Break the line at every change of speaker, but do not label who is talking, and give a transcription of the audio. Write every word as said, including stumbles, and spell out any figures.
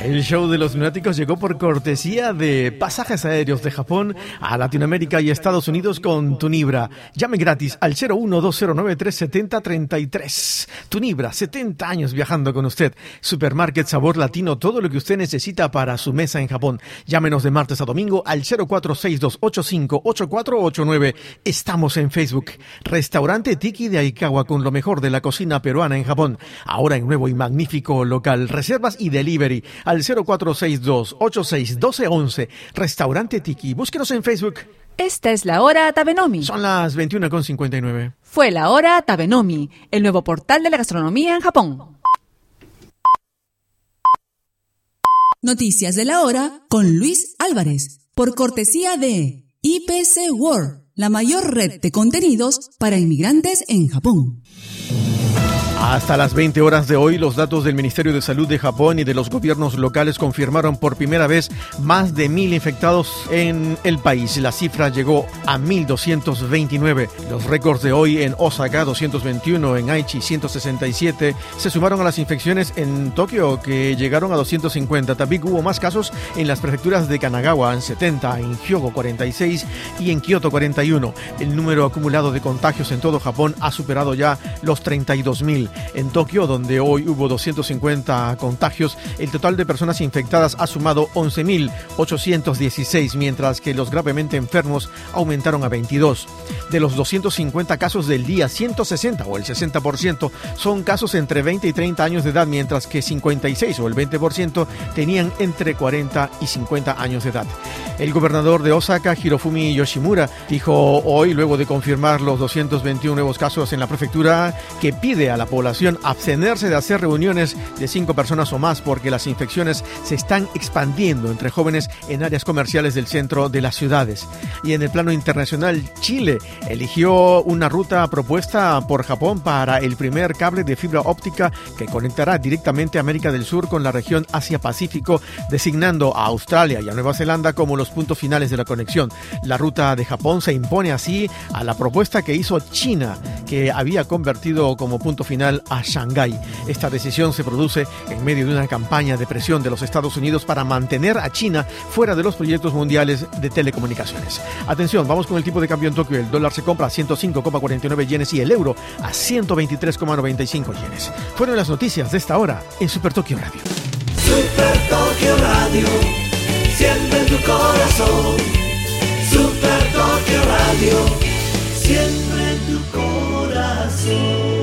El show de los lunáticos llegó por cortesía de Pasajes Aéreos de Japón a Latinoamérica y Estados Unidos con Tunibra. Llame gratis al cero uno dos cero nueve tres siete cero tres tres. Tunibra, setenta años viajando con usted. Supermarket sabor latino, todo lo que usted necesita para su mesa en Japón. Llámenos de martes a domingo al cero cuatro seis dos ocho cinco ocho cuatro ocho nueve. Estamos en Facebook. Restaurante Tiki de Aikawa con lo mejor de la cocina peruana en Japón. Ahora en nuevo y magnífico local. Reservas y delivery al cero cuatro seis dos ocho seis uno dos uno uno. Restaurante Tiki. Búsquenos en Facebook.
Esta es la hora Tabenomi.
Son las veintiuna con cincuenta y nueve.
Fue la hora Tabenomi, el nuevo portal de la gastronomía en Japón.
Noticias de la hora con Luis Álvarez, por cortesía de I P C World, la mayor red de contenidos para inmigrantes en Japón.
Hasta las veinte horas de hoy, los datos del Ministerio de Salud de Japón y de los gobiernos locales confirmaron por primera vez más de mil infectados en el país. La cifra llegó a mil doscientos veintinueve. Los récords de hoy en Osaka, doscientos veintiuno, en Aichi, ciento sesenta y siete, se sumaron a las infecciones en Tokio, que llegaron a doscientos cincuenta. También hubo más casos en las prefecturas de Kanagawa, en setenta, en Hyogo, cuarenta y seis, y en Kioto, cuarenta y uno. El número acumulado de contagios en todo Japón ha superado ya los treinta y dos mil. En Tokio, donde hoy hubo doscientos cincuenta contagios, el total de personas infectadas ha sumado once mil ochocientos dieciséis, mientras que los gravemente enfermos aumentaron a veintidós. De los doscientos cincuenta casos del día, ciento sesenta o el sesenta por ciento son casos entre veinte y treinta años de edad, mientras que cincuenta y seis o el veinte por ciento tenían entre cuarenta y cincuenta años de edad. El gobernador de Osaka, Hirofumi Yoshimura, dijo hoy, luego de confirmar los doscientos veintiuno nuevos casos en la prefectura, que pide a la población abstenerse de hacer reuniones de cinco personas o más, porque las infecciones se están expandiendo entre jóvenes en áreas comerciales del centro de las ciudades. Y en el plano internacional, Chile eligió una ruta propuesta por Japón para el primer cable de fibra óptica que conectará directamente a América del Sur con la región Asia-Pacífico, designando a Australia y a Nueva Zelanda como los puntos finales de la conexión. La ruta de Japón se impone así a la propuesta que hizo China, que había convertido como punto final a Shanghái. Esta decisión se produce en medio de una campaña de presión de los Estados Unidos para mantener a China fuera de los proyectos mundiales de telecomunicaciones. Atención, vamos con el tipo de cambio en Tokio. El dólar se compra a ciento cinco coma cuarenta y nueve yenes y el euro a ciento veintitrés coma noventa y cinco yenes. Fueron las noticias de esta hora en Super Tokio Radio.
Super Tokio Radio, siempre en tu corazón. Super Tokio Radio, siempre en tu corazón.